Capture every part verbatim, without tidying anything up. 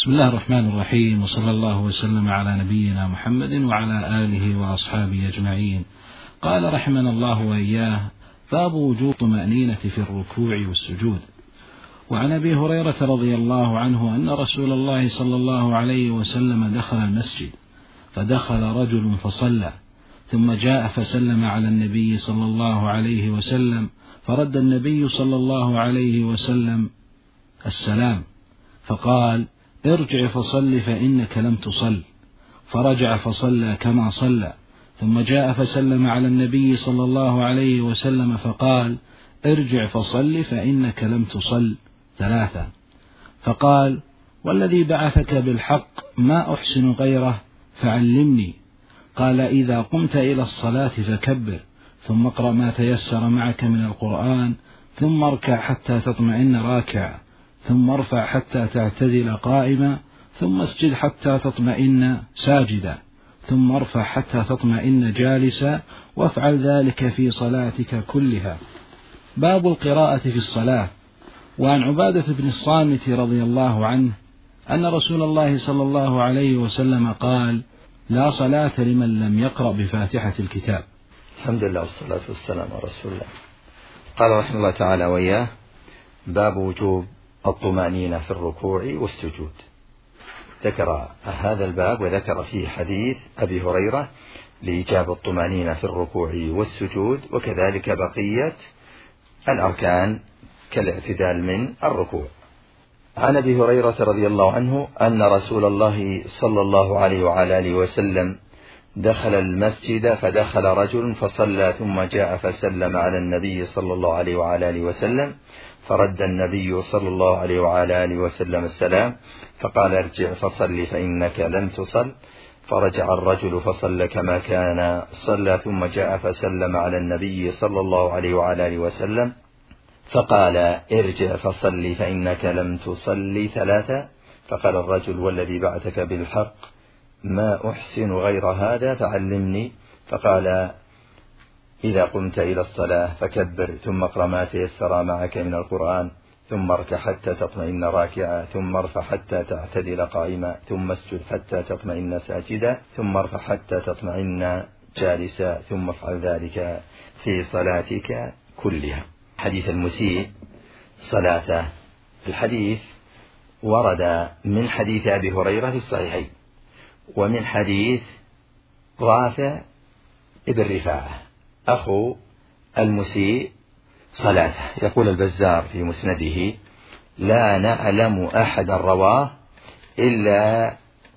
بسم الله الرحمن الرحيم، وصلى الله وسلم على نبينا محمد وعلى آله وأصحابه أجمعين. قال رحمنا الله وإياه: باب وجوب الطمأنينة في الركوع والسجود. وعن أبي هريرة رضي الله عنه أن رسول الله صلى الله عليه وسلم دخل المسجد فدخل رجل فصلى، ثم جاء فسلم على النبي صلى الله عليه وسلم، فرد النبي صلى الله عليه وسلم السلام فقال: ارجع فصل فإنك لم تصل. فرجع فصلى كما صلى، ثم جاء فسلم على النبي صلى الله عليه وسلم فقال: ارجع فصل فإنك لم تصل ثلاثة. فقال: والذي بعثك بالحق ما أحسن غيره فعلمني. قال: إذا قمت إلى الصلاة فكبر، ثم اقرأ ما تيسر معك من القرآن، ثم اركع حتى تطمئن راكعا، ثم ارفع حتى تعتدل قائما، ثم اسجد حتى تطمئن ساجدا، ثم ارفع حتى تطمئن جالسا، وافعل ذلك في صلاتك كلها. باب القراءة في الصلاة. وعن عبادة بن الصامت رضي الله عنه أن رسول الله صلى الله عليه وسلم قال: لا صلاة لمن لم يقرأ بفاتحة الكتاب. الحمد لله والصلاة والسلام على رسول الله. قال رحمه الله تعالى وإياه: باب وجوب الطمأنينة في الركوع والسجود. ذكر هذا الباب وذكر فيه حديث أبي هريرة لإيجاب الطمأنينة في الركوع والسجود، وكذلك بقية الأركان كالاعتدال من الركوع. عن أبي هريرة رضي الله عنه أن رسول الله صلى الله عليه وعلى آله وسلم دخل المسجد فدخل رجل فصلى، ثم جاء فسلم على النبي صلى الله عليه وعلى آله وسلم، فرد النبي صلى الله عليه وعلى آله وسلم السلام فقال: ارجع فصل فإنك لم تصل. فرجع الرجل فصلى كما كان صلى، ثم جاء فسلم على النبي صلى الله عليه وعلى آله وسلم فقال: ارجع فصل فإنك لم تصلي ثلاثة. فقال الرجل: والذي بعثك بالحق ما أحسن غير هذا فعلمني. فقال: إذا قمت إلى الصلاة فكبر، ثم اقرأ ما تيسر معك من القرآن، ثم اركع حتى تطمئن راكعا، ثم ارفع حتى تعتدل قائما، ثم اسجد حتى تطمئن ساجدا، ثم ارفع حتى تطمئن جالسا، ثم افعل ذلك في صلاتك كلها. حديث المسيء صلاته. الحديث ورد من حديث أبي هريرة في الصحيحين، ومن حديث رافع ابن رفاعة أخو المسيء صلاته. يقول البزار في مسنده: لا نعلم أحد رواه إلا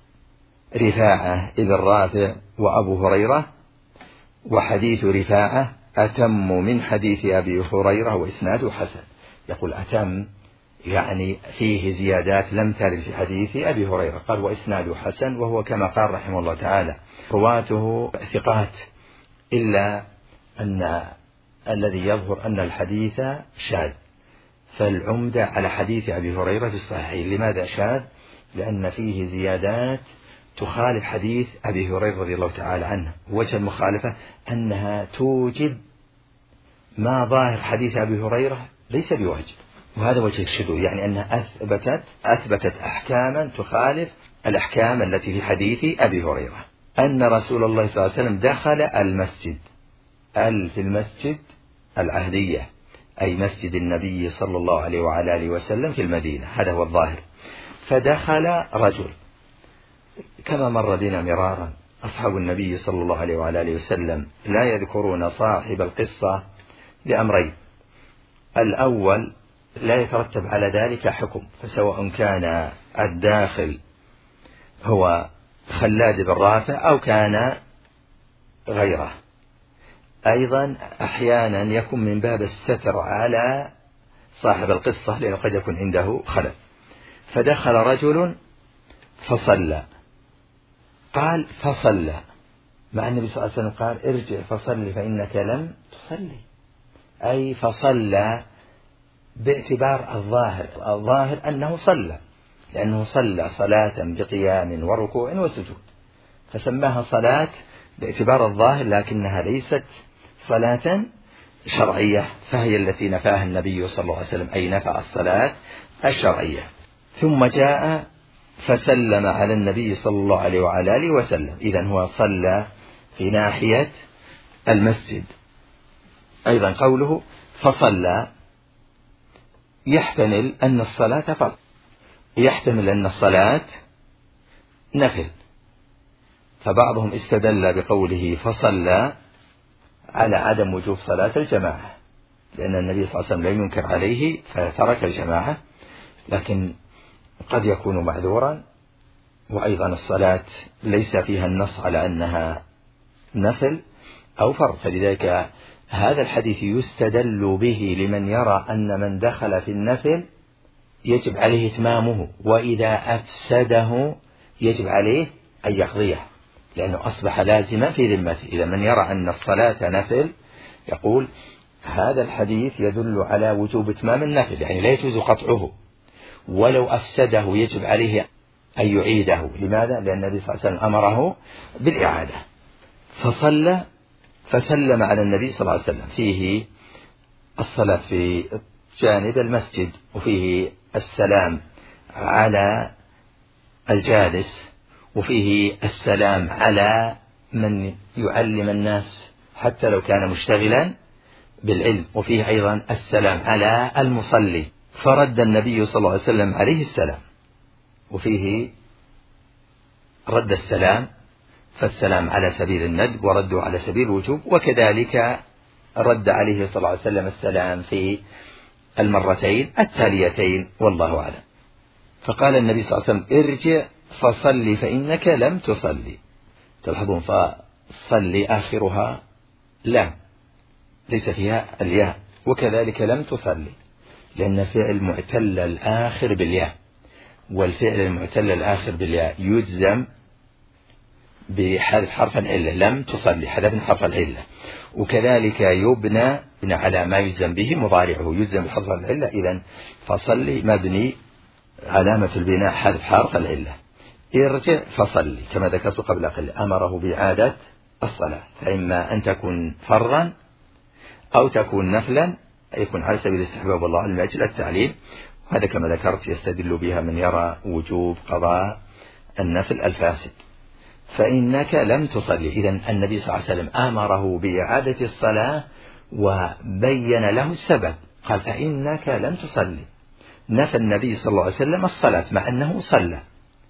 رفاعة ابن رافع وأبو هريرة، وحديث رفاعة أتم من حديث أبي هريرة وإسناده حسن. يقول أتم يعني فيه زيادات لم ترد في حديث أبي هريرة. قال وإسناده حسن، وهو كما قال رحمه الله تعالى رواته ثقات، إلا أن الذي يظهر أن الحديث شاذ. فالعمدة على حديث أبي هريرة في الصحيحين. لماذا شاذ؟ لأن فيه زيادات تخالف حديث أبي هريرة رضي الله تعالى عنه. وجه المخالفة أنها توجب ما ظاهر حديث أبي هريرة ليس بواجب، وهذا وجه الشذوذ، يعني أنها أثبتت أثبتت أحكاما تخالف الأحكام التي في حديث أبي هريرة. أن رسول الله صلى الله عليه وسلم دخل المسجد، ال في المسجد العهدية، أي مسجد النبي صلى الله عليه وعلى آله وسلم في المدينة، هذا هو الظاهر. فدخل رجل كما مر بنا مرارا. أصحاب النبي صلى الله عليه وعلى آله وسلم لا يذكرون صاحب القصة لأمرين: الأول لا يترتب على ذلك حكم، فسواء كان الداخل هو خلاد بن رافع أو كان غيره. أيضا أحيانا يكون من باب الستر على صاحب القصة، لأنه قد يكون عنده خلل. فدخل رجل فصلى، قال فصلى، مع النبي صلى الله عليه وسلم قال ارجع فصلي فإنك لم تصلي، أي فصلى باعتبار الظاهر الظاهر أنه صلى، لأنه صلى صلاة بقيام وركوع وسجود، فسماها صلاة باعتبار الظاهر، لكنها ليست صلاة شرعية، فهي التي نفاها النبي صلى الله عليه وسلم، أي نفى الصلاة الشرعية. ثم جاء فسلم على النبي صلى الله عليه وعلى آله وسلم. إذن هو صلى في ناحية المسجد. أيضا قوله فصلى يحتمل أن الصلاة فرض، يحتمل أن الصلاة نفل، فبعضهم استدل بقوله فصلى على عدم وجوب صلاة الجماعة، لأن النبي صلى الله عليه وسلم لم ينكر عليه فترك الجماعة، لكن قد يكون معذورا، وأيضا الصلاة ليس فيها النص على أنها نفل أو فرض، فلذلك هذا الحديث يستدل به لمن يرى أن من دخل في النفل يجب عليه إتمامه، وإذا أفسده يجب عليه أن يقضيه، لأنه أصبح لازما في ذمته. إذا من يرى أن الصلاة نفل يقول هذا الحديث يدل على وجوب إتمام النفل، يعني لا يجوز قطعه، ولو أفسده يجب عليه أن يعيده. لماذا؟ لأن النبي صلى الله عليه وسلم أمره بالإعادة. فصلى فسلم على النبي صلى الله عليه وسلم، فيه الصلاة في جانب المسجد، وفيه السلام على الجالس، وفيه السلام على من يعلم الناس حتى لو كان مشتغلا بالعلم، وفيه أيضا السلام على المصلي، فرد النبي صلى الله عليه وسلم عليه السلام، وفيه رد السلام، فالسلام على سبيل الندب ورده على سبيل الوجوب، وكذلك رد عليه صلى الله عليه وسلم السلام في المرتين التاليتين، والله أعلم. فقال النبي صلى الله عليه وسلم ارجع فصلي فإنك لم تصلي. تلاحظون فصلي آخرها لام ليس فيها الياء، وكذلك لم تصلي لأن فعل معتل الآخر بالياء، والفعل المعتل الآخر بالياء يجزم بحذف حرف العلة، لم تصلي حذفنا حرف العلة، وكذلك يبنى على ما يجزم به مضارعه يجزم بحرف العلة. إذن فصلي مبني علامة البناء حذف حرف العلة. ارجع فصلي كما ذكرت قبل قليل أمره بإعادة الصلاة، فإما أن تكون فرضا أو تكون نفلا، يكون على سبيل الاستحباب والله علم أجل التعليم، وهذا كما ذكرت يستدل بها من يرى وجوب قضاء النفل الفاسد. فإنك لم تصلي، إذن النبي صلى الله عليه وسلم أمره بإعادة الصلاة وبين له السبب، قال فإنك لم تصلي. نفى النبي صلى الله عليه وسلم الصلاة مع أنه صلى.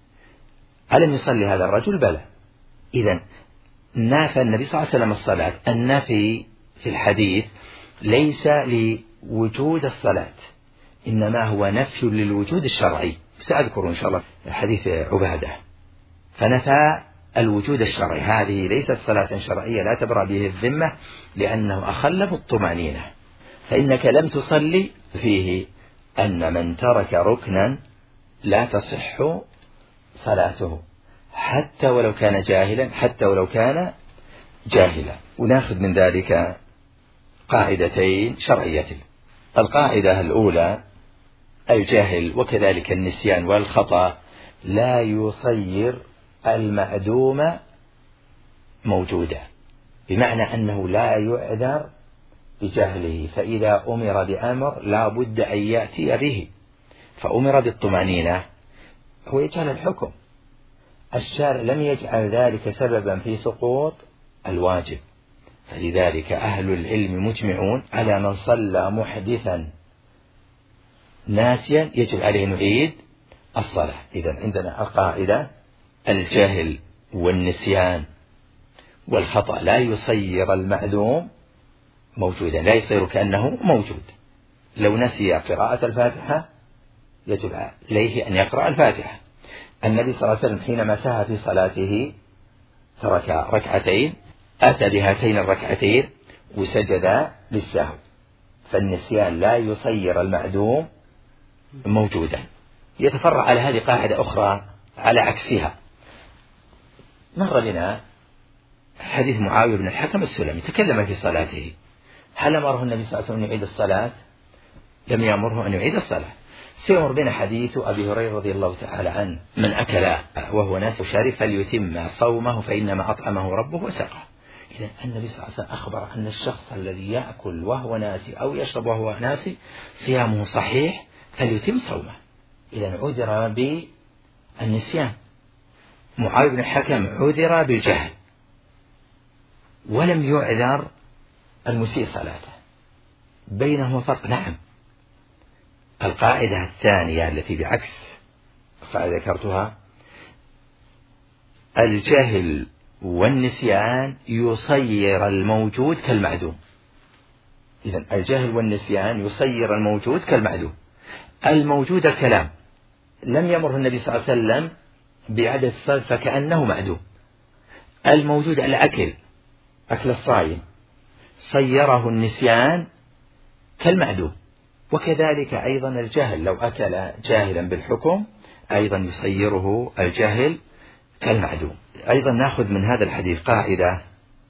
ألم يصلي هذا الرجل؟ بلى. إذن نافى النبي صلى الله عليه وسلم الصلاة. النفي في الحديث ليس لوجود الصلاة، إنما هو نفي للوجود الشرعي، سأذكر إن شاء الله حديث عبادة. فنفى الوجود الشرعي، هذه ليست صلاة شرعية لا تبرأ به الذمة لأنه أخل بالطمأنينة. فإنك لم تصلي فيه أن من ترك ركنا لا تصح صلاته حتى ولو كان جاهلا، حتى ولو كان جاهلا. وناخذ من ذلك قاعدتين شرعيتين. القاعدة الأولى الجاهل وكذلك النسيان والخطأ لا يصير المعدوم موجودا، بمعنى أنه لا يعذر بجهله، فإذا أمر بأمر لا بد أن يأتي به، فأمر بالطمأنينة هو يجعل الحكم، الشارع لم يجعل ذلك سببا في سقوط الواجب، فلذلك أهل العلم مجمعون على من صلى محدثا ناسيا يجب عليه نعيد الصلاة. إذن عندنا القاعدة الجهل والنسيان والخطأ لا يصير المعدوم موجودا، لا يصير كأنه موجود. لو نسي قراءة الفاتحة يجب عليه أن يقرأ الفاتحة. النبي صلى الله عليه وسلم حينما سهى في صلاته ترك ركعتين أتى بهاتين الركعتين وسجد للسهو، فالنسيان لا يصير المعدوم موجودا. يتفرع على هذه قاعدة أخرى على عكسها. مر بنا حديث معاوية بن الحكم السلمي تكلم في صلاته، هل أمره النبي صلى الله عليه وسلم أن يعيد الصلاة؟ لم يأمره أن يعيد الصلاة. سيمر بنا حديث أبي هريرة رضي الله تعالى عنه من أكل وهو ناس شارب فليتم صومه فإنما أطعمه ربه وسقه. إذا النبي صلى الله عليه وسلم أخبر أن الشخص الذي يأكل وهو ناسي أو يشرب وهو ناسي صيامه صحيح فليتم صومه. إذا عذر النسيان. معاوية بن الحكم عذر بالجهل ولم يعذر المسيء صلاته، بينهما فرق. نعم. القاعدة الثانية التي بعكس القاعدة ذكرتها، الجهل والنسيان يصير الموجود كالمعدوم. إذن الجهل والنسيان يصير الموجود كالمعدوم. الموجود الكلام، لم يمره النبي صلى الله عليه وسلم بعدد الصلاة فكأنه معدوم. الموجود الأكل، أكل الصائم، صيره النسيان كالمعدوم. وكذلك أيضا الجهل، لو أكل جاهلا بالحكم أيضا يصيره الجهل كالمعدوم. أيضا نأخذ من هذا الحديث قاعدة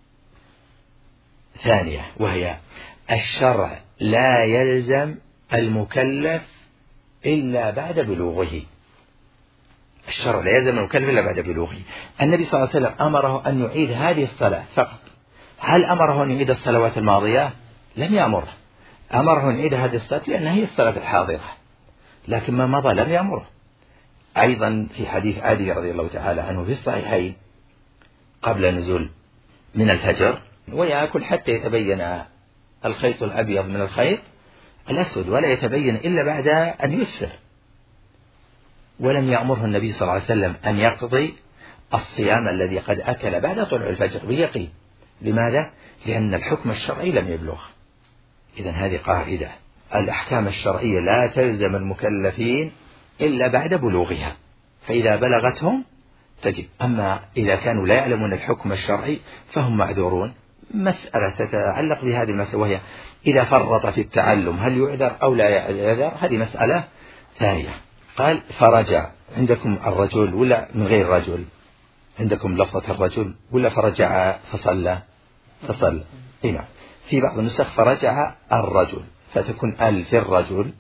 ثانية، وهي الشرع لا يلزم المكلف إلا بعد بلوغه. الشرع لا يلزم المكلف إلا بعد بلوغه. النبي صلى الله عليه وسلم أمره أن يعيد هذه الصلاة فقط. هل أمره أن يعيد الصلوات الماضية؟ لم يأمره. أمره أن يعيد هذه الصلاة لأنها هي الصلاة الحاضرة، لكن ما مضى لم يأمره. أيضا في حديث عدي رضي الله تعالى عنه في الصحيحين قبل نزول من الفجر، ويأكل حتى يتبين الخيط الأبيض من الخيط الأسود، ولا يتبين إلا بعد أن يسفر. ولم يأمره النبي صلى الله عليه وسلم أن يقضي الصيام الذي قد أكل بعد طلوع الفجر بيقين. لماذا؟ لأن الحكم الشرعي لم يبلغ. إذن هذه قاعدة، الأحكام الشرعية لا تلزم المكلفين إلا بعد بلوغها، فإذا بلغتهم تجب. أما إذا كانوا لا يعلمون الحكم الشرعي فهم معذورون. مسألة تتعلق بهذه المسألة، وهي إذا فرط في التعلم هل يعذر أو لا يعذر، هذه مسألة ثانية. قال فرجع. عندكم الرجل ولا من غير رجل؟ عندكم لفظة الرجل ولا فرجع فصلى؟ فصلى. هنا في بعض النسخ فرجع الرجل، فتكون ال في الرجل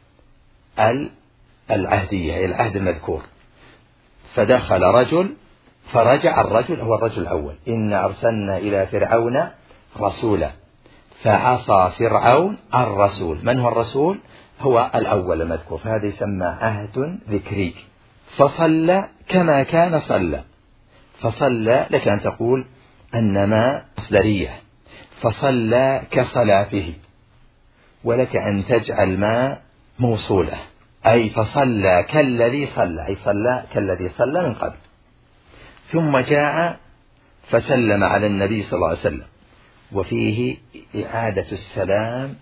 ال العهدية، هي العهد المذكور. فدخل رجل فرجع الرجل، هو الرجل الأول. إن أرسلنا إلى فرعون رسولا فعصى فرعون الرسول. من هو الرسول؟ هو الأول المذكور، فهذا يسمى عهد ذكري. فصلى كما كان صلى. فصلى لك أن تقول أنما مصدرية، فصلى كصلاته، ولك أن تجعل ما موصولة، أي فصلى كالذي صلى، أي صلى كالذي صلى من قبل. ثم جاء فسلم على النبي صلى الله عليه وسلم، وفيه إعادة السلام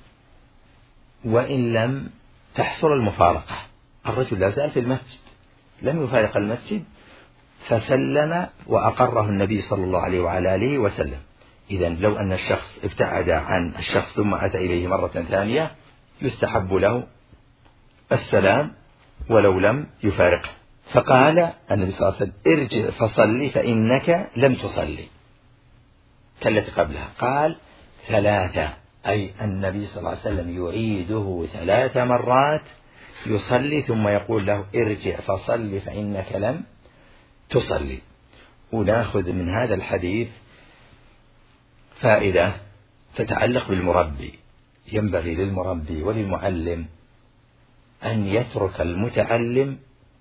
وإن لم تحصل المفارقة. الرجل لا زال في المسجد، لم يفارق المسجد، فسلم وأقره النبي صلى الله عليه وعلى آله وسلم. إذن لو أن الشخص ابتعد عن الشخص ثم أتى إليه مرة ثانية يستحب له السلام ولو لم يفارقه. فقال النبي صلى الله عليه وسلم ارجع فصلي فإنك لم تصلي كالتي قبلها. قال ثلاثة، أي النبي صلى الله عليه وسلم يعيده ثلاث مرات يصلي ثم يقول له ارجع فصلي فإنك لم تصلي. ونأخذ من هذا الحديث فائدة تتعلق بالمربي. ينبغي للمربي وللمعلم أن يترك المتعلم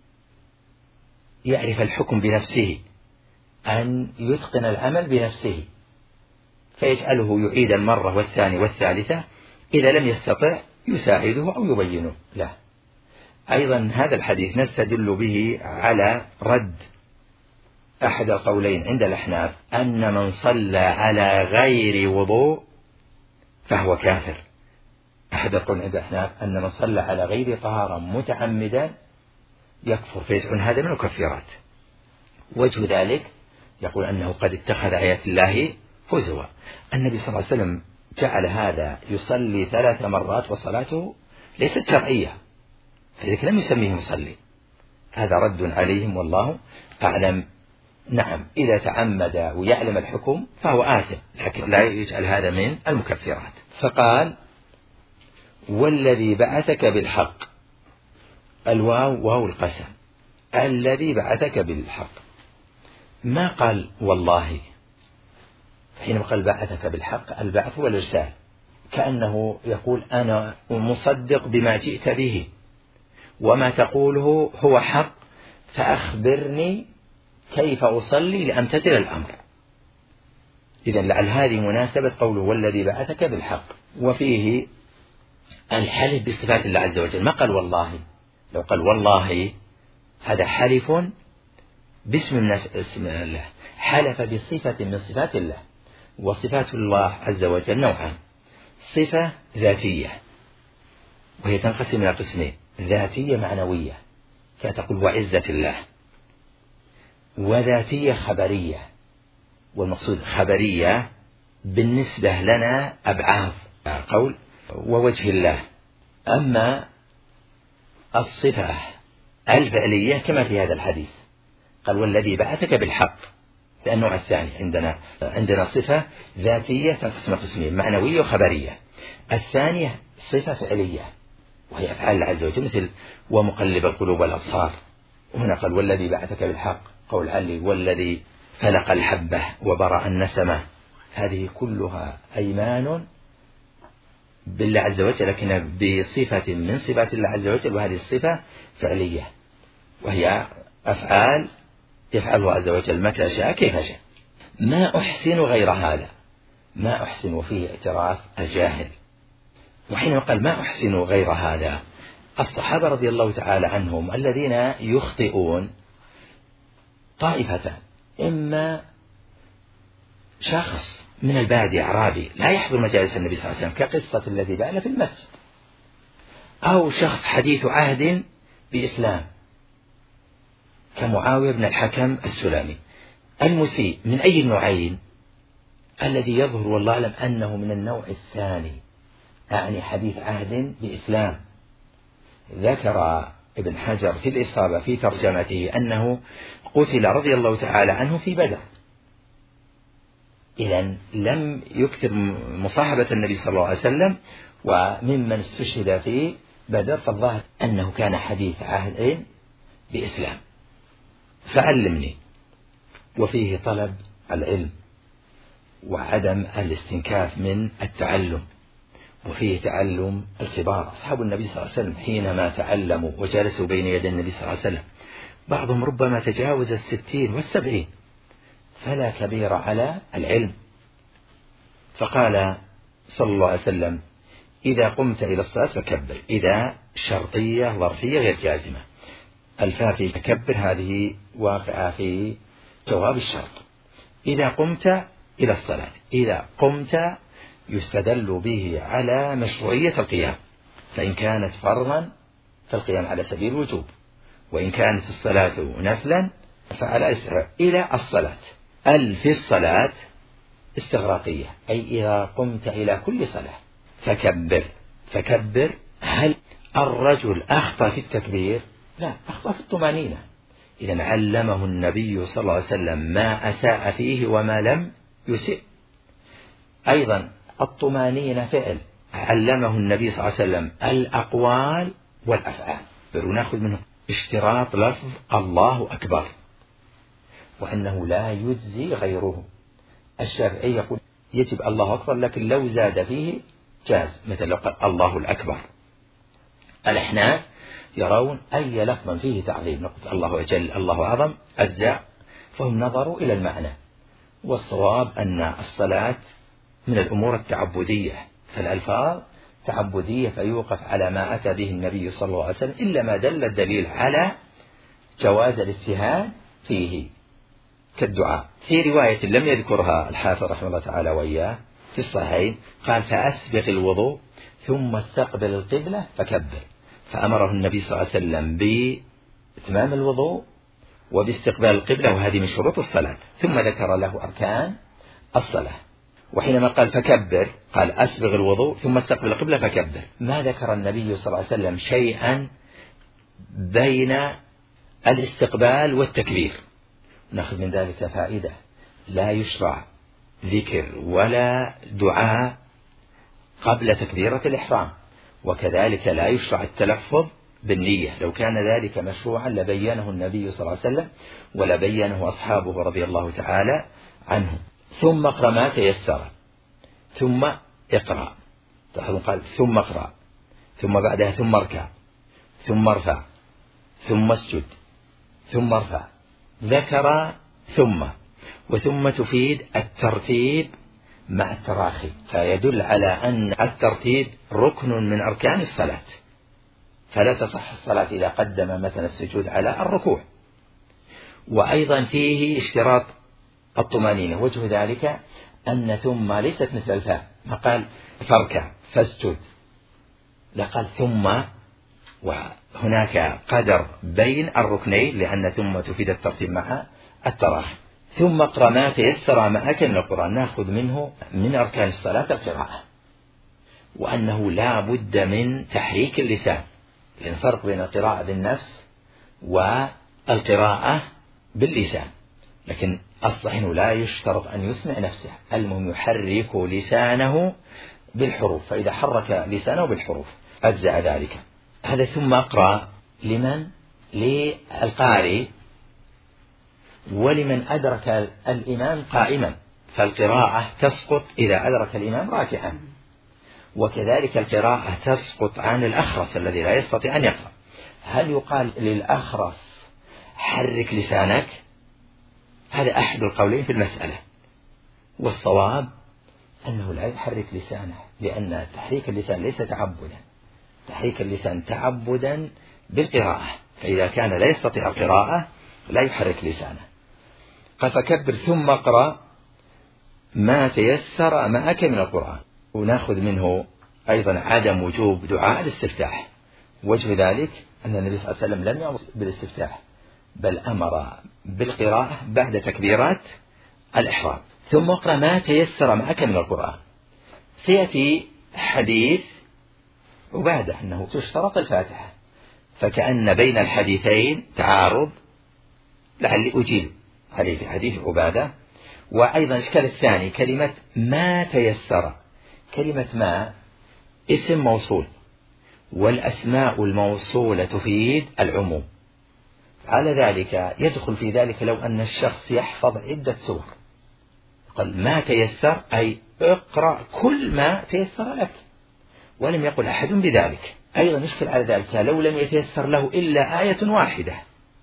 يعرف الحكم بنفسه، أن يتقن العمل بنفسه، فيجعله يعيد المرة والثانية والثالثة، إذا لم يستطع يساعده أو يبينه له. أيضا هذا الحديث نستدل به على رد أحد القولين عند الأحناف أن من صلى على غير وضوء فهو كافر. أحد القولين عند الأحناف أن من صلى على غير طهارة متعمدا يكفر، فيجعل هذا من الكفارات. وجه ذلك يقول أنه قد اتخذ آيات الله هزوا. النبي صلى الله عليه وسلم جعل هذا يصلي ثلاث مرات وصلاته ليست شرعية، فلذلك لم يسميه مصلي. هذا رد عليهم والله أعلم. نعم، إذا تعمد ويعلم الحكم فهو آثم، لكن لا يجعل هذا من المكفرات. فقال والذي بعثك بالحق، الواو واو القسم، الذي بعثك بالحق. ما قال والله، حينما قال بعثك بالحق البعث والإرسال، كأنه يقول أنا مصدق بما جئت به وما تقوله هو حق، فأخبرني كيف أصلي لأمتثل الأمر. إذن لعل هذه مناسبة قوله والذي بعثك بالحق. وفيه الحلف بصفات الله عز وجل، ما قال والله. لو قال والله هذا حلف باسم من اسم الله، حلف بصفة من صفات الله. وصفات الله عز وجل نوعان: صفة ذاتية وهي تنقسم إلى قسمين: ذاتية معنوية فتقول وعزة الله، وذاتية خبرية. والمقصود خبرية بالنسبة لنا أبعاد قول ووجه الله. أما الصفة الفعلية كما في هذا الحديث قال والذي بعثك بالحق، النوع الثاني عندنا عندنا صفة ذاتية تنقسم قسمين: معنوية وخبرية. الثانية صفة فعلية وهي أفعال الله عز وجل، مثل ومقلب القلوب والأبصار. وهنا قال والذي بعثك بالحق، قول علي والذي فلق الحبة وبرأ النسمة. هذه كلها أيمان بالله عز وجل لكن بصفة من صفات الله عز وجل، وهذه الصفة فعلية وهي أفعال يفعلها عز وجل متى شاء كيف شاء. ما أحسن غير هذا، ما أحسن وفيه اعتراف الجاهل. وحين قال ما أحسن غير هذا، الصحابة رضي الله تعالى عنهم الذين يخطئون طائفتان: إما شخص من البادية أعرابي لا يحضر مجالس النبي صلى الله عليه وسلم كقصة الذي بال في المسجد، أو شخص حديث عهد بإسلام كمعاوية بن الحكم السلمي. المسيء من أي النوعين؟ الذي يظهر والله أعلم أنه من النوع الثاني، يعني حديث عهد بإسلام. ذكر ابن حجر في الإصابة في ترجمته أنه قتل رضي الله تعالى عنه في بدر، إذن لم يكثر مصاحبة النبي صلى الله عليه وسلم، وممن استشهد في بدر فالظاهر أنه كان حديث عهد بإسلام. فعلمني. وفيه طلب العلم وعدم الاستنكاف من التعلم، وفيه تعلم الكبار. أصحاب النبي صلى الله عليه وسلم حينما تعلموا وجلسوا بين يدي النبي صلى الله عليه وسلم بعضهم ربما تجاوز الستين والسبعين، فلا كبير على العلم. فقال صلى الله عليه وسلم إذا قمت إلى الصلاة فكبر، إذا شرطية ظرفية غير جازمة. الفاء في كبر هذه واقعة في جواب الشرط. إذا قمت إلى الصلاة، إذا قمت يستدل به على مشروعية القيام، فإن كانت فرضا فالقيام على سبيل الوجوب، وإن كانت الصلاة نفلا فعلى إسراء إلى الصلاة. ال في الصلاة استغراقية، أي إذا قمت إلى كل صلاة فكبر. فكبر. هل الرجل أخطأ في التكبير؟ لا، أخطأ في الطمأنينة. إذن علمه النبي صلى الله عليه وسلم ما أساء فيه وما لم يسئ. أيضا الطمأنينة فعل، علمه النبي صلى الله عليه وسلم الأقوال والأفعال. ونأخذ منه اشتراط لفظ الله أكبر، وأنه لا يجزي غيره. الشافعي يقول يجب الله أكبر، لكن لو زاد فيه جاز، مثل لو قال الله الأكبر. الأحناف يرون أي لفظ فيه تعظيم، نقول الله أجل الله أعظم أجزاء، فهم نظروا إلى المعنى. والصواب أن الصلاة من الأمور التعبدية، فالألفاظ تعبدية فيوقف على ما أتى به النبي صلى الله عليه وسلم، إلا ما دل الدليل على جواز الاجتهاد فيه كالدعاء. في رواية لم يذكرها الحافظ رحمه الله تعالى وإياه في الصحيحين قال فأسبق الوضوء ثم استقبل القبلة فكبر، فأمره النبي صلى الله عليه وسلم بإتمام الوضوء وباستقبال القبلة، وهذه من شروط الصلاة. ثم ذكر له أركان الصلاة. وحينما قال فكبر قال أسبغ الوضوء ثم استقبل القبلة فكبر. ما ذكر النبي صلى الله عليه وسلم شيئا بين الاستقبال والتكبير. نأخذ من ذلك فائدة: لا يشرع ذكر ولا دعاء قبل تكبيرة الإحرام، وكذلك لا يشرع التلفظ بالنية. لو كان ذلك مشروعا لبينه النبي صلى الله عليه وسلم ولبينه أصحابه رضي الله تعالى عنهم. ثم اقرأ ما تيسر، ثم اقرأ، قال ثم اقرأ، ثم بعدها ثم اركع، ثم ارفع، ثم اسجد، ثم ارفع، ذكر ثم، وثم تفيد الترتيب مع التراخي، فيدل على أن الترتيب ركن من أركان الصلاة، فلا تصح الصلاة إذا قدم مثلا السجود على الركوع. وأيضا فيه اشتراط الطمأنينة، وجه ذلك أن ثم ليست مثل الفاء، ما قال فاركع فاسجد، لقال ثم، وهناك قدر بين الركنين لأن ثم تفيد الترتيب مع التراخي. ثم اقرأ ما تيسر معك من القرآن، نأخذ منه من أركان الصلاة القراءة، وأنه لا بد من تحريك اللسان، لأن فرق بين القراءة بالنفس والقراءة باللسان، لكن الصحيح لا يشترط أن يسمع نفسه، المهم يحرك لسانه بالحروف، فإذا حرك لسانه بالحروف أجزأ ذلك. هذا ثم أقرأ لمن؟ للقارئ ولمن أدرك الإمام قائما، فالقراءة تسقط إذا أدرك الإمام راكعا، وكذلك القراءة تسقط عن الأخرس الذي لا يستطيع أن يقرأ. هل يقال للأخرس حرك لسانك؟ هذا أحد القولين في المسألة، والصواب أنه لا يحرك لسانه، لأن تحريك اللسان ليس تعبدا، تحريك اللسان تعبدا بالقراءة، فإذا كان لا يستطيع القراءة لا يحرك لسانه. قال فكبر ثم اقرأ ما تيسر معك من القرآن. ونأخذ منه أيضا عدم وجوب دعاء الاستفتاح، وجه ذلك أن النبي صلى الله عليه وسلم لم يأمر بالاستفتاح، بل أمر بالقراءة بعد تكبيرات الإحرام. ثم اقرأ ما تيسر معك من القرآن. سيأتي حديث عبادة أنه تشترط الفاتحة، فكأن بين الحديثين تعارض، لعلي أجيب عليه في حديث عبادة. وأيضا الإشكال الثاني كلمة ما تيسر، كلمة ما اسم موصول، والأسماء الموصولة تفيد العموم، على ذلك يدخل في ذلك لو أن الشخص يحفظ عدة سور، قال ما تيسر أي اقرأ كل ما تيسر لك، ولم يقل أحد بذلك. أيضا يشكل على ذلك لو لم يتيسر له إلا آية واحدة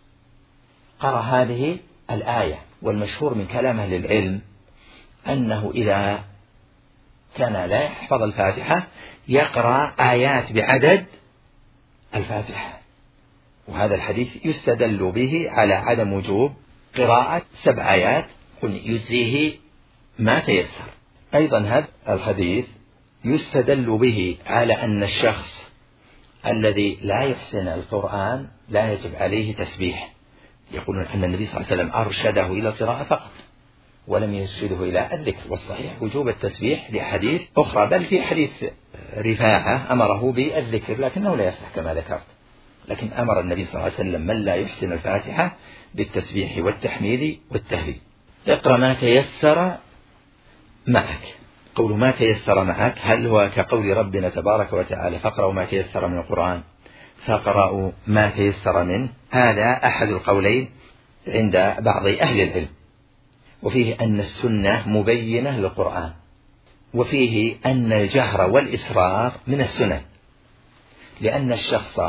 قرأ هذه الآية. والمشهور من كلام أهل العلم أنه إذا كان لا يحفظ الفاتحة يقرأ آيات بعدد الفاتحة، وهذا الحديث يستدل به على عدم وجوب قراءة سبع آيات يجزيه ما تيسر. أيضا هذا الحديث يستدل به على أن الشخص الذي لا يحسن القرآن لا يجب عليه تسبيح، يقولون أن النبي صلى الله عليه وسلم أرشده إلى القراءة فقط ولم يرشده إلى الذكر، والصحيح وجوب التسبيح لحديث أخرى، بل في حديث رفاعة أمره بالذكر لكنه لا يصح كما ذكرت، لكن أمر النبي صلى الله عليه وسلم من لا يحسن الفاتحة بالتسبيح والتحميد والتهليل. اقرأ ما تيسر معك. قول ما تيسر معك هل هو كقول ربنا تبارك وتعالى فاقرأوا ما تيسر من القرآن، فاقرأوا ما تيسر منه؟ هذا أحد القولين عند بعض أهل العلم، وفيه أن السنة مبينة للقرآن، وفيه أن الجهر والإسرار من السنن، لأن الشخص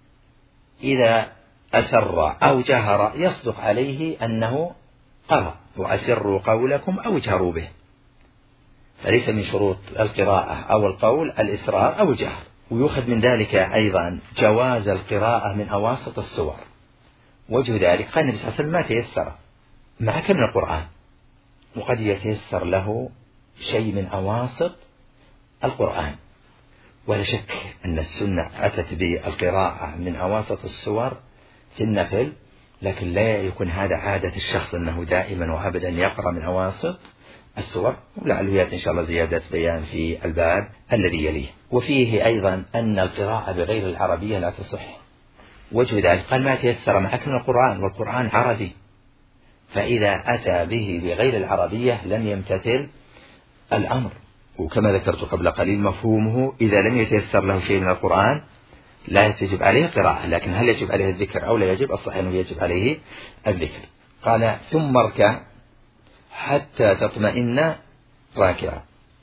إذا أسر أو جهر يصدق عليه أنه قرأ، وأسروا قولكم أو اجهروا به، فليس من شروط القراءة أو القول الإسرار أو الجهر. ويؤخذ من ذلك أيضا جواز القراءة من أواسط السور، وجه ذلك قال النبي صلى الله عليه وسلم ما تيسر معك من القرآن، وقد يتيسر له شيء من أواسط القرآن، ولا شك أن السنة أتت بالقراءة من أواسط السور في النفل، لكن لا يكون هذا عادة الشخص أنه دائما وأبدا يقرأ من أواسط السور، ولعله يأتي إن شاء الله زيادة بيان في الباب الذي يليه. وفيه أيضا أن القراءة بغير العربية لا تصح، وجه ذلك قال ما تيسر معك من القرآن، والقرآن عربي، فإذا أتى به بغير العربية لم يمتثل الأمر، وكما ذكرت قبل قليل مفهومه إذا لم يتيسر له شيء من القرآن لا يجب عليه القراءة، لكن هل يجب عليه الذكر أو لا يجب؟ الصحيح أنه يجب عليه الذكر. قال ثم اركع حتى تطمئن راكعا.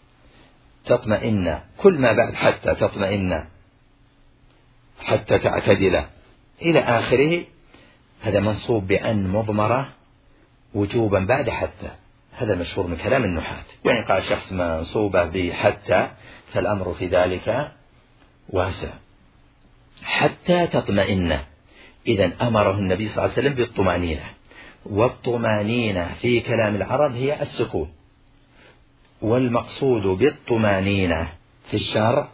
تطمئن كل ما بعد حتى تطمئن حتى تعتدل إلى آخره هذا منصوب بأن مضمرة وجوبا بعد حتى، هذا مشهور من كلام النحاة. وإن قال شخص منصوبة بحتى فالأمر في ذلك واسع. حتى تطمئن، إذن أمره النبي صلى الله عليه وسلم بالطمأنينة، والطمأنينة في كلام العرب هي السكون، والمقصود بالطمأنينة في الشرع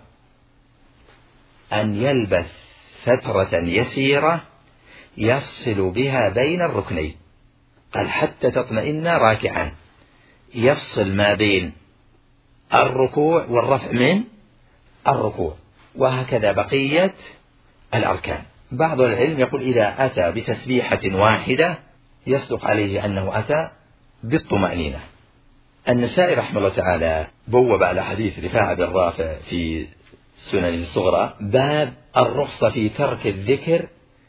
أن يلبث فترة يسيرة يفصل بها بين الركنين. قال حتى تطمئن راكعا، يفصل ما بين الركوع والرفع من الركوع، وهكذا بقية الأركان. بعض العلم يقول إذا أتى بتسبيحة واحدة يصدق عليه أنه أتى بالطمأنينة. النسائي رحمه الله تعالى بوب على حديث رفاعة بن رافع في سنن الصغرى باب الرخصة في ترك الذكر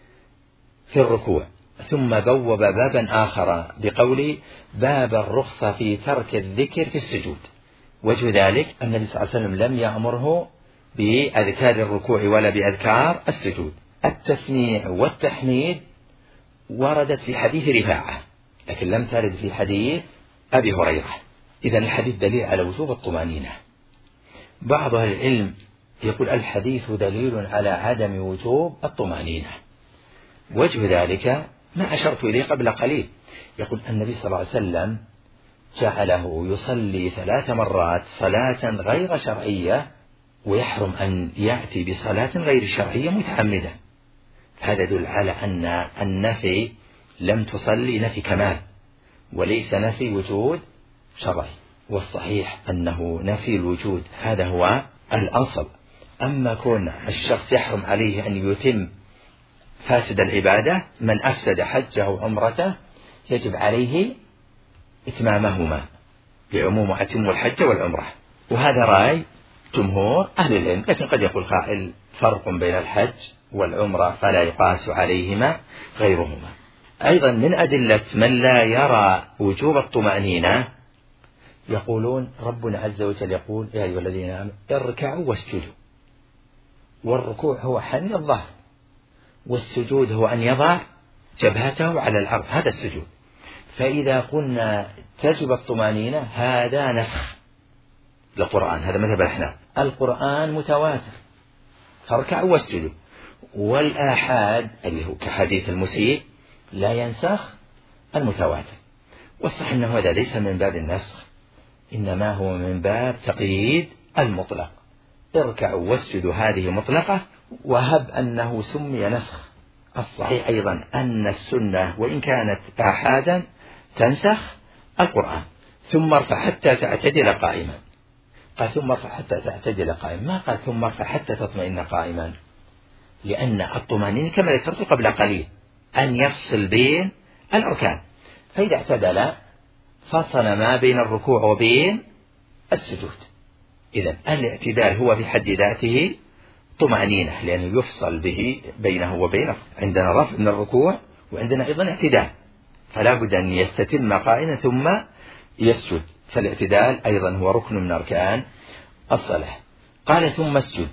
في الركوع، ثم بوب بابا آخر بقول باب الرخصة في ترك الذكر في السجود. وجه ذلك النبي صلى الله عليه وسلم لم يأمره بأذكار الركوع ولا بأذكار السجود. التسميع والتحميد وردت في حديث رفاعة لكن لم ترد في حديث أبي هريرة، إذن الحديث دليل على وجوب الطمأنينة. بعض أهل العلم يقول الحديث دليل على عدم وجوب الطمأنينة. وجه ذلك ما أشرت إليه قبل قليل، يقول النبي صلى الله عليه وسلم جعله يصلي ثلاث مرات صلاة غير شرعية، ويحرم أن يأتي بصلاة غير شرعية متعمدة. هذا يدل على أن النفي لم تصلي نفي كمال وليس نفي وجود شرعي، والصحيح أنه نفي الوجود هذا هو الأصل. أما كون الشخص يحرم عليه أن يتم فاسد العبادة، من أفسد حجه وعمرته يجب عليه إتمامهما لعموم أتم الحج والعمرة، وهذا رأي جمهور أهل العلم. لكن قد يقول قائل فرق بين الحج والعمرة فلا يقاس عليهما غيرهما. أيضا من أدلة من لا يرى وجوب الطمأنينة يقولون ربنا عز وجل يقول يا أيها الذين آمنوا اركعوا واسجدوا، والركوع هو حني الظهر، والسجود هو أن يضع جبهته على الأرض، هذا السجود. فإذا قلنا تجب الطمأنينة هذا نسخ للقرآن، هذا مذهب الأحناف. القرآن متواتر فاركعوا واسجدوا، والآحاد اللي هو كحديث المسيء لا ينسخ المتواتر. والصحيح أنه هذا ليس من باب النسخ، إنما هو من باب تقييد المطلق. اركعوا واسجدوا هذه مطلقة، وهب أنه سمي نسخ. الصحيح أيضا أن السنة وإن كانت آحادا تنسخ القرآن. ثم ارفع حتى تعتدل قائما، قال ثم ارفع حتى تعتدل قائما، ما قال ثم ارفع حتى تطمئن قائما، لأن الطمأنينة كما ذكرت قبل قليل أن يفصل بين الأركان، فإذا اعتدل فصل ما بين الركوع وبين السجود. إذن الاعتدال هو في حد ذاته طمأنينة، لأنه يفصل به بينه وبينه. عندنا رفع من الركوع وعندنا أيضا اعتدال، فلا بد أن يستتم قائما ثم يسجد، فالاعتدال أيضا هو ركن من أركان الصلاة. قال ثم اسجد،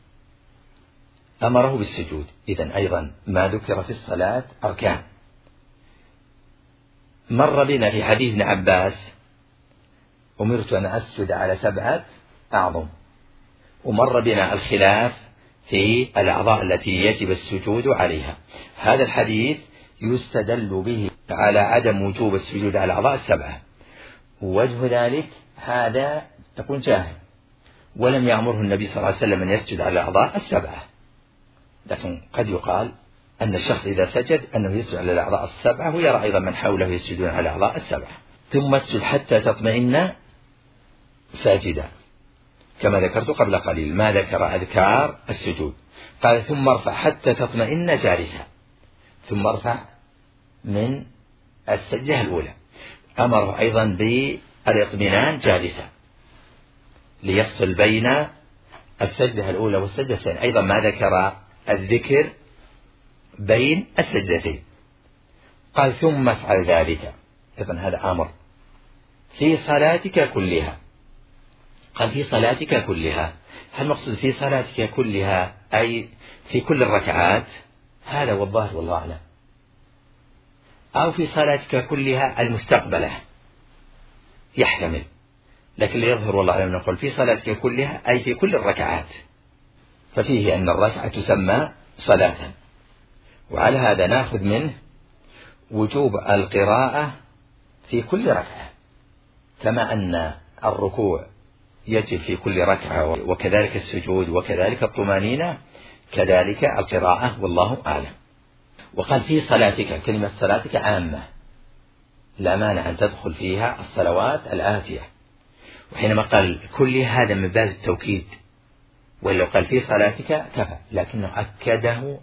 أمره بالسجود. إذن أيضا ما ذكر في الصلاة أركان. مر بنا في حديث ابن عباس أمرت أن أسجد على سبعة أعظم، ومر بنا الخلاف في الأعضاء التي يجب السجود عليها. هذا الحديث يستدل به على عدم وجوب السجود على الأعضاء السبعة، ووجه ذلك هذا يكون جاهل، ولم يأمره النبي صلى الله عليه وسلم أن يسجد على الأعضاء السبعة. لكن قد يقال أن الشخص إذا سجد أنه يسجد على الأعضاء السبعة، ويرى أيضا من حوله يسجدون على الأعضاء السبعة. ثم اسجد حتى تطمئن ساجدا، كما ذكرت قبل قليل ما ذكر أذكار السجود. قال ثم ارفع حتى تطمئن جالسا، ثم ارفع من السجدة الأولى. أمر أيضا بالاطمئنان جالسا ليفصل بين السجدة الأولى والسجدة الثانية. أيضا ما ذكر الذكر بين السجدتين. قال ثم افعل ذلك، إذن هذا أمر في صلاتك كلها. قال في صلاتك كلها، هل مقصود في صلاتك كلها أي في كل الركعات؟ هذا والظاهر والله أعلم، أو في صلاتك كلها المستقبلة يحتمل، لكن اللي يظهر والله أعلم نقول في صلاتك كلها أي في كل الركعات، ففيه أن الركعة تسمى صلاة. وعلى هذا نأخذ منه وجوب القراءة في كل ركعة، كما أن الركوع يجب في كل ركعة وكذلك السجود وكذلك الطمأنينة، كذلك القراءة والله أعلم. وقال في صلاتك، كلمة صلاتك عامة لا مانع أن تدخل فيها الصلوات الآتية، وحينما قال كل هذا من باب التوكيد، ولو قال في صلاتك كفى، لكنه أكده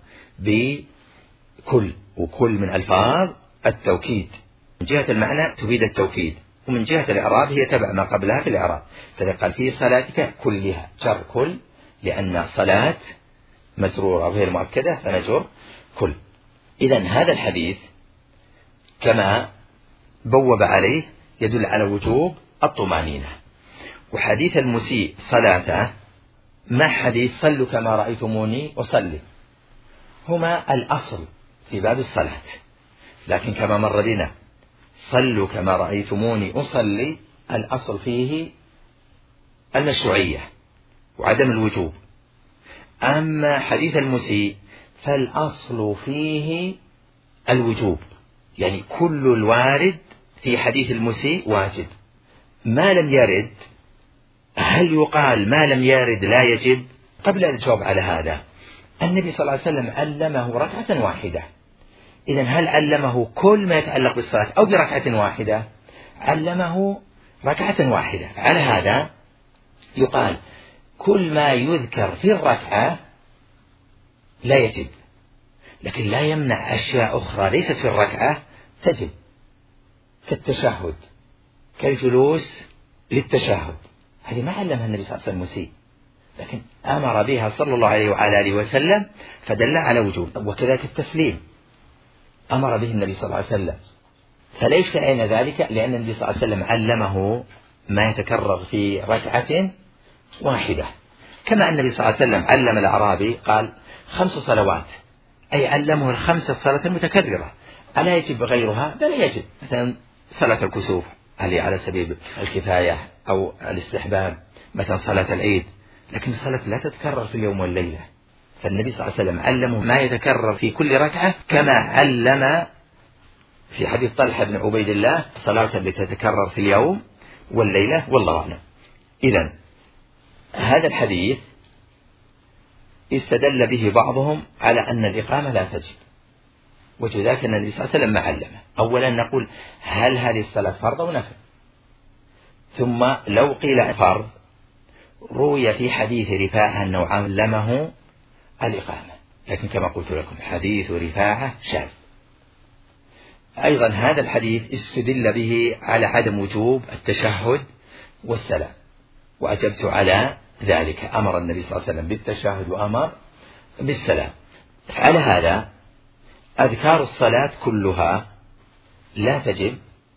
بكل، وكل من ألفاظ التوكيد من جهة المعنى تفيد التوكيد، ومن جهة الإعراب هي تبع ما قبلها في الإعراب. فإذا قال في صلاتك كلها جر كل، لأن صلاة مجرورة وغير مؤكدة فنجر كل. إذن هذا الحديث كما بوب عليه يدل على وجوب الطمأنينة. وحديث المسيء صلاته ما حديث صلوا كما رأيتموني أصلي، هما الأصل في باب الصلاة، لكن كما مر بنا صلوا كما رأيتموني أصلي الأصل فيه المشروعية وعدم الوجوب. أما حديث المسيء فالأصل فيه الوجوب، يعني كل الوارد في حديث المسيء واجب. ما لم يرد، هل يقال ما لم يرد لا يجب؟ قبل أن نجاوب على هذا، النبي صلى الله عليه وسلم علمه ركعة واحدة، إذن هل علمه كل ما يتعلق بالصلاة أو بركعة واحدة؟ علمه ركعة واحدة. على هذا يقال كل ما يذكر في الركعة لا يجب، لكن لا يمنع أشياء أخرى ليست في الركعة تجب، كالتشهد، كالجلوس للتشهد، هذه ما علمها النبي صلى الله عليه وسلم مسيء، لكن أمر بها صلى الله عليه وعلى آله وسلم فدل على وجوب. وكذلك التسليم أمر به النبي صلى الله عليه وسلم، فليس أين ذلك؟ لأن النبي صلى الله عليه وسلم علمه ما يتكرر في ركعة واحدة، كما أن النبي صلى الله عليه وسلم علم الأعرابي قال خمس صلوات، أي علمه الخمس الصلاة المتكررة، ألا يجب غيرها؟ بل يجب، مثلا صلاة الكسوف هل على سبيل الكفاية أو الاستحباب، مثلا صلاة العيد، لكن الصلاة لا تتكرر في اليوم والليلة، فالنبي صلى الله عليه وسلم علمه ما يتكرر في كل ركعة، كما علم في حديث طلحة بن عبيد الله صلاة لتتكرر في اليوم والليلة والله أعلم. إذن هذا الحديث استدل به بعضهم على أن الإقامة لا تجب، وجه ذلك أن النبي صلى الله عليه وسلم ما علمه. أولا نقول هل هذه الصلاة فرض أو نفل؟ ثم لو قيل فرض روي في حديث رفاعة أنه علمه الإقامة، لكن كما قلت لكم حديث رفاعة شاذ. أيضا هذا الحديث استدل به على عدم وجوب التشهد والسلام، وأجبت على ذلك، أمر النبي صلى الله عليه وسلم بالتشهد وأمر بالسلام. على هذا أذكار الصلاة كلها لا تجب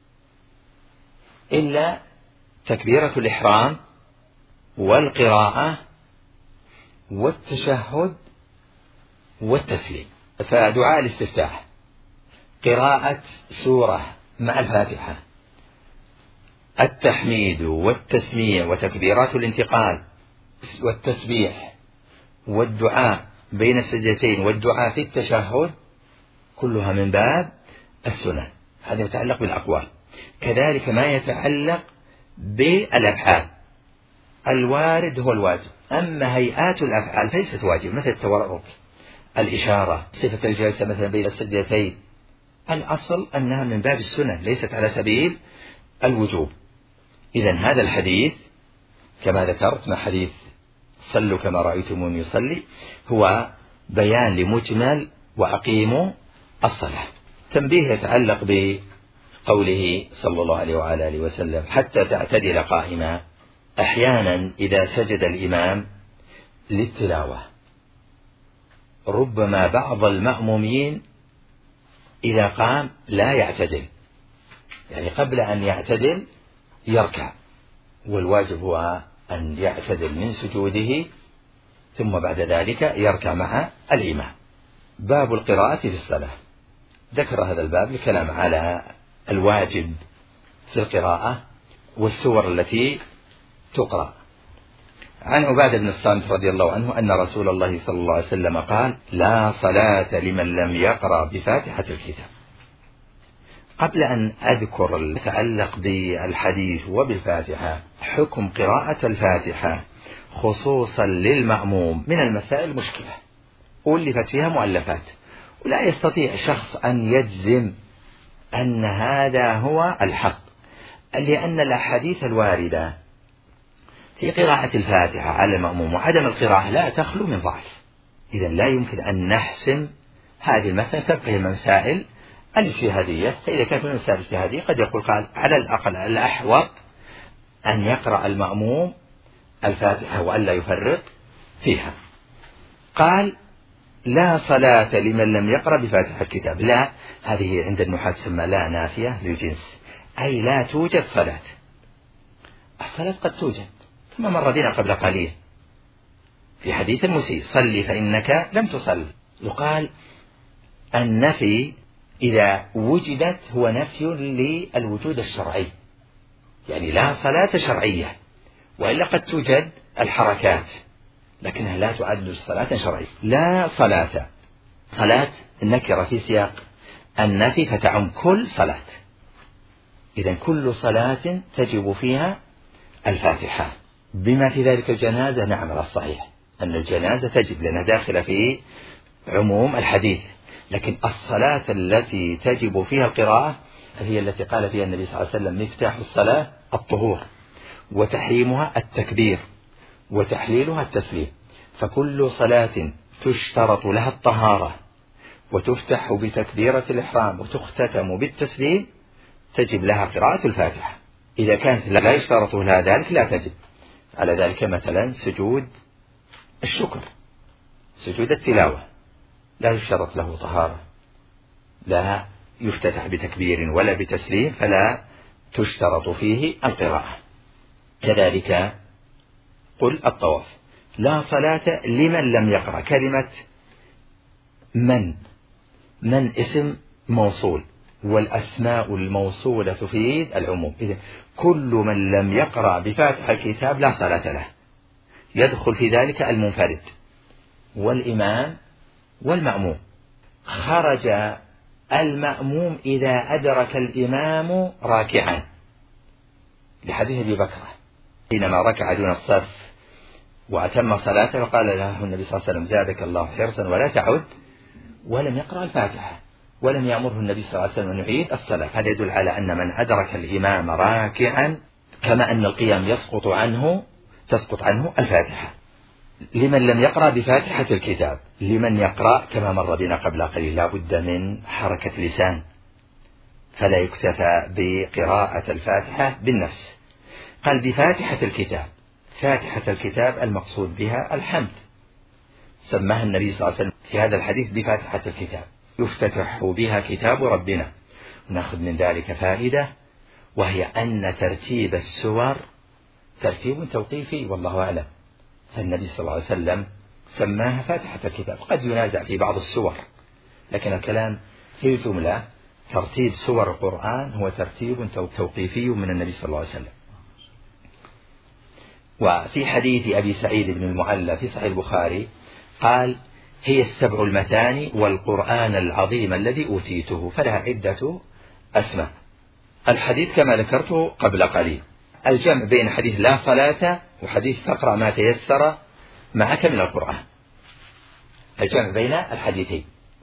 إلا تكبيرة الإحرام والقراءة والتشهد والتسليم. فدعاء الاستفتاح، قراءة سورة مع الفاتحة، التحميد والتسميع وتكبيرات الانتقال والتسبيح والدعاء بين السجدتين والدعاء في التشهد كلها من باب السنن، هذا يتعلق بالأقوال. كذلك ما يتعلق بالأفعال، الوارد هو الواجب، أما هيئات الأفعال فليست واجب، مثل التورك، الإشارة، صفة الجلسة مثلا بين السجدتين، الأصل أنها من باب السنن ليست على سبيل الوجوب. إذن هذا الحديث كما ذكرت مع حديث صلوا كما رأيتموني يصلي هو بيان لمجمل وأقيموا الصلاة. تنبيه يتعلق بقوله صلى الله عليه وعلى آله وسلم حتى تعتدل قائما. أحيانا إذا سجد الإمام للتلاوة ربما بعض المأمومين إذا قام لا يعتدل، يعني قبل أن يعتدل يركع، والواجب هو أن يعتدل من سجوده ثم بعد ذلك يركع مع الإمام. باب القراءة في الصلاة. ذكر هذا الباب لكلام على الواجب في القراءة والسور التي تقرأ. عن عبادة بن الصامت رضي الله عنه أن رسول الله صلى الله عليه وسلم قال: لا صلاة لمن لم يقرأ بفاتحة الكتاب. قبل أن أذكر المتعلق بالحديث وبالفاتحة، حكم قراءة الفاتحة خصوصا للمأموم من المسائل المشكلة ألفت فيها مؤلفات، ولا يستطيع شخص أن يجزم أن هذا هو الحق، لأن الأحاديث الواردة في قراءة الفاتحة على المأموم وعدم القراءة لا تخلو من ضعف. إذن لا يمكن أن نحسم هذه المسألة، تبقى مسائل الاجتهادية. فإذا كانت من المسائل الاجتهادية قد يقول قال على الأقل الأحوط أن يقرأ المأموم الفاتحة وألا يفرط فيها. قال: لا صلاة لمن لم يقرأ بفاتحة الكتاب. لا، هذه عند النحاة تسمى لا نافية للجنس، أي لا توجد صلاة. الصلاة قد توجد كما مر بنا قبل قليل في حديث المسيء: صلي فإنك لم تصل. يقال النفي إذا وجدت هو نفي للوجود الشرعي، يعني لا صلاة شرعية، وإلا قد توجد الحركات لكنها لا تعد صلاة شرعية. لا صلاة، صلاة النكرة في سياق النفي فتعم كل صلاة. إذن كل صلاة تجب فيها الفاتحة، بما في ذلك الجنازة. نعم، على الصحيح أن الجنازة تجب لأنها داخلة في عموم الحديث، لكن الصلاة التي تجب فيها القراءة هي التي قال فيها النبي صلى الله عليه وسلم: مفتاح الصلاة الطهور، وتحريمها التكبير، وتحليلها التسليم. فكل صلاة تشترط لها الطهارة وتفتح بتكبيرة الإحرام وتختتم بالتسليم تجب لها قراءة الفاتحة. إذا كانت لا يشترط لها ذلك لا تجب. على ذلك مثلا سجود الشكر، سجود التلاوة، لا يشترط له طهارة، لا يفتتح بتكبير ولا بتسليم، فلا تشترط فيه القراءة. كذلك قل الطواف. لا صلاة لمن لم يقرأ. كلمة من من اسم موصول، والأسماء الموصولة تفيد العموم. إذن كل من لم يقرأ بفاتحة الكتاب لا صلاة له. يدخل في ذلك المنفرد والإمام والمأموم. خرج المأموم إذا أدرك الإمام راكعا، لحديث أبي بكر حينما ركع دون الصف وأتم صلاته وقال له النبي صلى الله عليه وسلم: زادك الله حرصا ولا تعد، ولم يقرأ الفاتحة، ولم يأمره النبي صلى الله عليه وسلم أن يعيد الصلاة. هذا يدل على أن من أدرك الإمام راكعا كما أن القيام يسقط عنه تسقط عنه الفاتحة. لمن لم يقرأ بفاتحة الكتاب، لمن يقرأ كما مر بنا قبل قليل لا بد من حركة لسان، فلا يكتفى بقراءة الفاتحة بالنفس. قال بفاتحة الكتاب. فاتحة الكتاب المقصود بها الحمد، سماها النبي صلى الله عليه وسلم في هذا الحديث بفاتحة الكتاب، يفتتح بها كتاب ربنا. ونأخذ من ذلك فائدة، وهي أن ترتيب السور ترتيب توقيفي والله أعلم، فالنبي صلى الله عليه وسلم سماها فاتحة الكتاب. قد ينازع في بعض السور، لكن الكلام في الجملة ترتيب سور القرآن هو ترتيب توقيفي من النبي صلى الله عليه وسلم. وفي حديث أبي سعيد بن المعلى في صحيح البخاري قال: هي السبع المثاني والقرآن العظيم الذي أوتيته، فلها عدة أسماء. الحديث كما ذكرته قبل قليل، الجمع بين حديث لا صلاة وحديث فاقرأ ما تيسر معك من القرآن، الجمع بين الحديثين.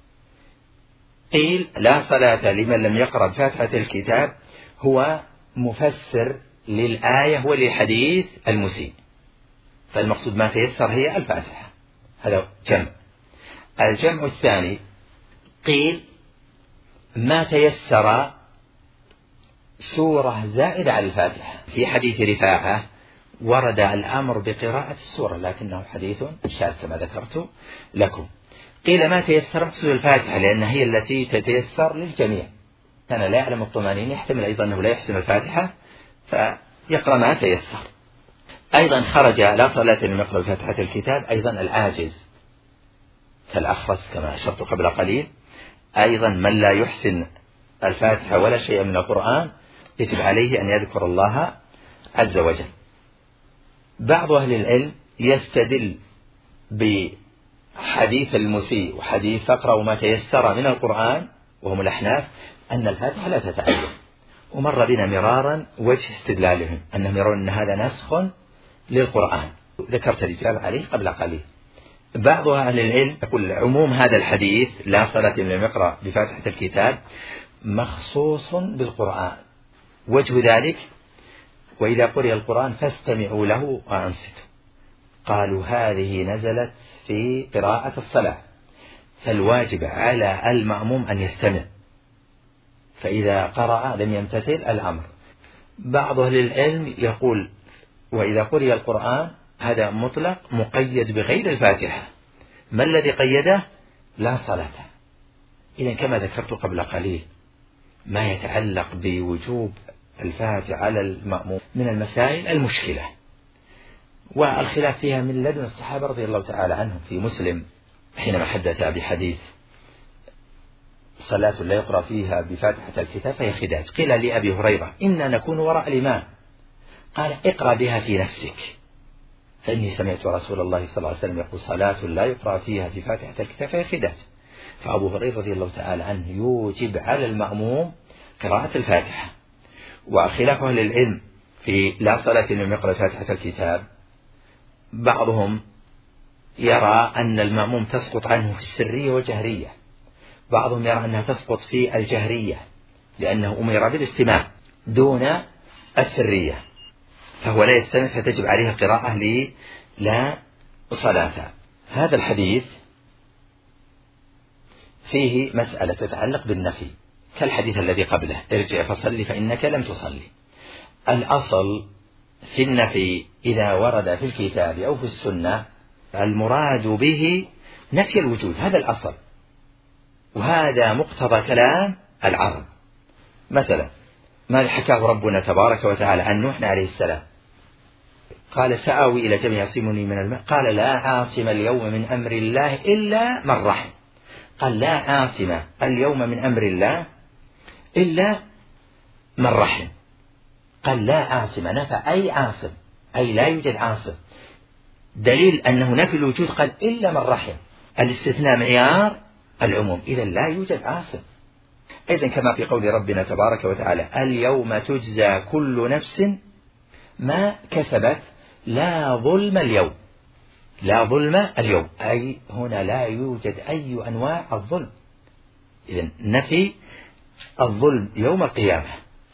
قيل لا صلاة لمن لم يقرأ فاتحة الكتاب هو مفسر للآية وللحديث المسيء، فالمقصود ما تيسر هي الفاتحة، هذا جمع. الجمع الثاني قيل ما تيسر سورة زائدة على الفاتحة. في حديث رفاعة ورد الأمر بقراءة السورة لكنه حديث شاذ كما ذكرت لكم. قيل ما تيسر مقصود الفاتحة لأن هي التي تتيسر للجميع، كان لا يعلم الطمأنينة يحتمل أيضا أنه لا يحسن الفاتحة فيقرأ ما تيسر. أيضا خرج لا صلاة لمن يقرأ فاتحة الكتاب أيضا العاجز كالأخرس كما أشرت قبل قليل، أيضا من لا يحسن الفاتحة ولا شيء من القرآن يجب عليه أن يذكر الله عز وجل. بعض أهل العلم يستدل بحديث المسيء وحديث فاقرأوا ما تيسر من القرآن وهم الأحناف أن الفاتحة لا تتعين، ومر بنا مرارا وجه استدلالهم أنهم يرون أن هذا نسخ للقرآن، ذكرت الإجابة عليه قبل قليل. بعض أهل العلم يقول عموم هذا الحديث لا صلاة لمن يقرأ بفاتحة الكتاب مخصوص بالقرآن، وجه ذلك وإذا قرئ القرآن فاستمعوا له وأنصتوا. قالوا هذه نزلت في قراءة الصلاة، فالواجب على المأموم أن يستمع، فإذا قرأ لم يمتثل الأمر. بعض أهل العلم يقول وإذا قرئ القرآن هذا مطلق مقيد بغير الفاتحة، ما الذي قيده؟ لا صلاة. إذن كما ذكرت قبل قليل ما يتعلق بوجوب الفاتحة على المأموم من المسائل المشكلة، والخلاف فيها من لدن الصحابة رضي الله تعالى عنهم. في مسلم حينما حدث بحديث صلاة لا يقرأ فيها بفاتحة الكتاب فهي خداج، قيل لأبي هريرة إنا نكون وراء الإمام، قال اقرأ بها في نفسك فإني سمعت رسول الله صلى الله عليه وسلم يقول صلاة لا يقرأ فيها في فاتحة الكتاب فهي خداج. فأبو هريرة رضي الله تعالى عنه يوجب على المأموم قراءة الفاتحة. وخلاف أهل العلم في لا صلاة لمن يقرأ فاتحة الكتاب، بعضهم يرى أن المأموم تسقط عنه في السرية والجهرية، بعضهم يرى أنها تسقط في الجهرية لأنه أمر بالاستماع دون السرية، فهو لا يستمع فتجب عليه قراءة لا صلاة. هذا الحديث فيه مسألة تتعلق بالنفي كالحديث الذي قبله ارجع فصلي فإنك لم تصلي. الأصل في النفي إذا ورد في الكتاب أو في السنة المراد به نفي الوجود، هذا الأصل، وهذا مقتضى كلام العرب. مثلا ما حكاه ربنا تبارك وتعالى عن نوح عليه السلام، قال سآوي إلى جبل يعصمني من الماء قال لا عاصم اليوم من أمر الله إلا من رحم. قال لا عاصم اليوم من أمر الله إلا من رحم. قال لا عاصم نفى أي عاصم، أي لا يوجد عاصم، دليل أنه نفي الوجود قال إلا من رحم، الاستثناء معيار العموم، إذا لا يوجد عاصم. أيضا كما في قول ربنا تبارك وتعالى اليوم تجزى كل نفس ما كسبت لا ظلم اليوم، لا ظلم اليوم، أي هنا لا يوجد أي أنواع الظلم، إذن نفي الظلم يوم القيامة.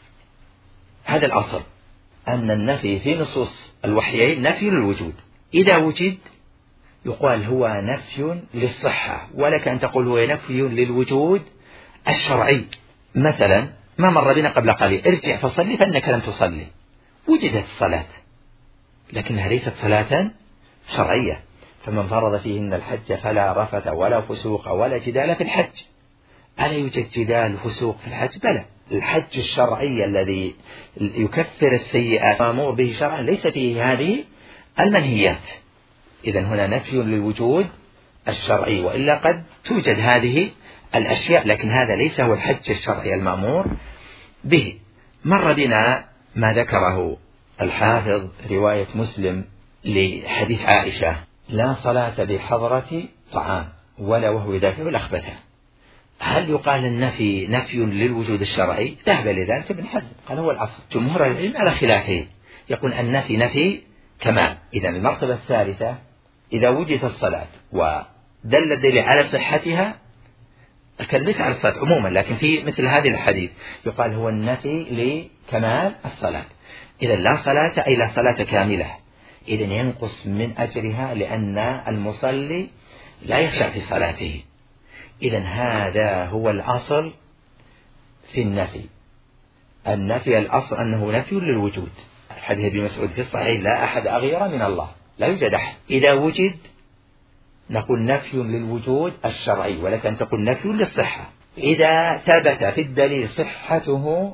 هذا الأصل أن النفي في نصوص الوحيين نفي للوجود، إذا وجد يقال هو نفي للصحة، ولك أن تقول هو نفي للوجود الشرعي. مثلا ما مر بنا قبل قليل ارجع فصلي فإنك لم تصلي، وجدت الصلاة لكنها ليست صلاة شرعية، فمن فرض فيهن الحج فلا رفث ولا فسوق ولا جدال في الحج. ألا يوجد جدال فسوق في الحج؟ بلى، الحج الشرعي الذي يكفر السيئات مأمور به شرعا ليس فيه هذه المنهيات، إذن هنا نفي للوجود الشرعي، وإلا قد توجد هذه الأشياء، لكن هذا ليس هو الحج الشرعي المأمور به. مر بنا ما ذكره الحافظ رواية مسلم لحديث عائشة لا صلاة بحضرة طعام ولا وهو يدافع الأخبثة. هل يقال النفي نفي للوجود الشرعي؟ ذهب لذلك ابن حزم قال هو الأصل. جمهور العلم على خلافين، يقول النفي نفي كمال. إذا المرتبة الثالثة إذا وجدت الصلاة ودل الدليل على صحتها، كان ليس على الصلاة عموما، لكن في مثل هذه الحديث يقال هو النفي لكمال الصلاة. إذا لا صلاة أي لا صلاة كاملة، إذا ينقص من أجرها لأن المصلي لا يخشع في صلاته. إذا هذا هو الأصل في النفي. النفي الأصل أنه نفي للوجود. حديث ابن مسعود في الصحيح لا أحد أغير من الله، لا يوجد أحد. إذا وجد نقول نفي للوجود الشرعي، ولك أن تقول نفي للصحة. إذا ثبت في الدليل صحته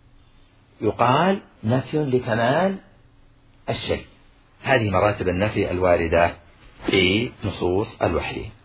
يقال نفي لكمال الشيء. هذه مراتب النفي الواردة في نصوص الوحي.